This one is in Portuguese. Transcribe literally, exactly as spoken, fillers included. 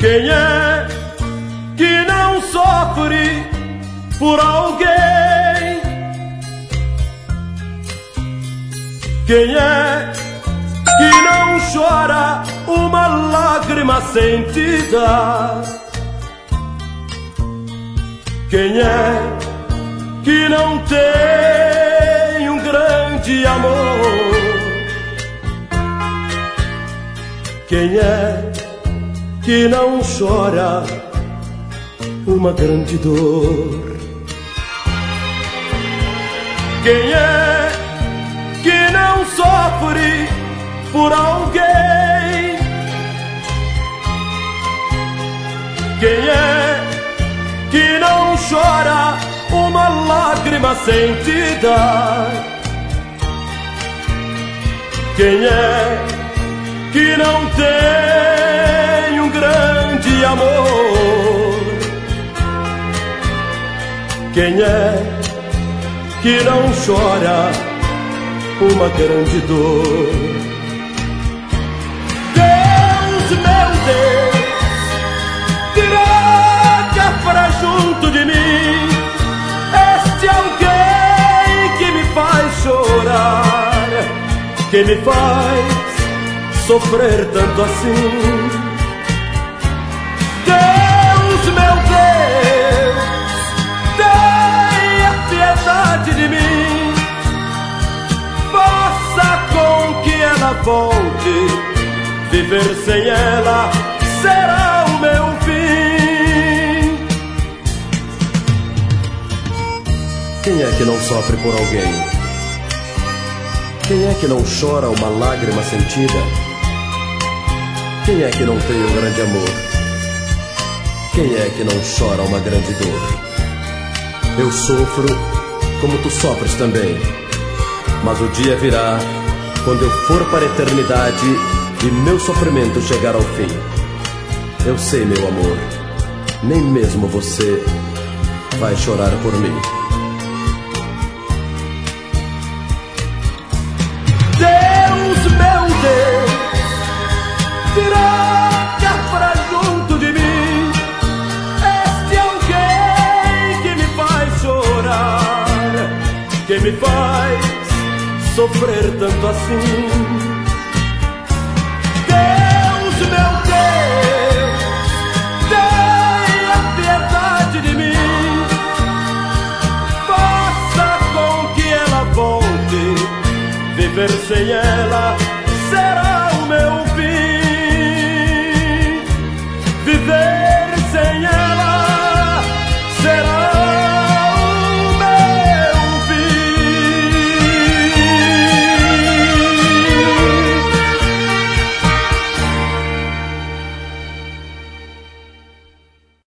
Quem é que não sofre por alguém? Quem é que não chora uma lágrima sentida? Quem é que não tem um grande amor? Quem é que não chora uma grande dor? Quem é que não sofre por alguém? Quem é que não chora uma lágrima sentida? Quem é que não tem um grande amor? Quem é que não chora uma grande dor? Deus, meu Deus, traga pra junto de mim este alguém que me faz chorar, que me faz sofrer tanto assim. Deus, meu Deus, tenha piedade de mim, faça com que ela volte. Viver sem ela será o meu fim. Quem é que não sofre por alguém? Quem é que não chora uma lágrima sentida? Quem é que não tem um grande amor? Quem é que não chora uma grande dor? Eu sofro como tu sofres também, mas o dia virá quando eu for para a eternidade e meu sofrimento chegar ao fim. Eu sei, meu amor, nem mesmo você vai chorar por mim. Deus, meu Deus, traga pra junto de mim este alguém que me faz chorar, que me faz sofrer tanto assim. Deus, meu Deus, tenha piedade de mim, faça com que ela volte. Viver sem ela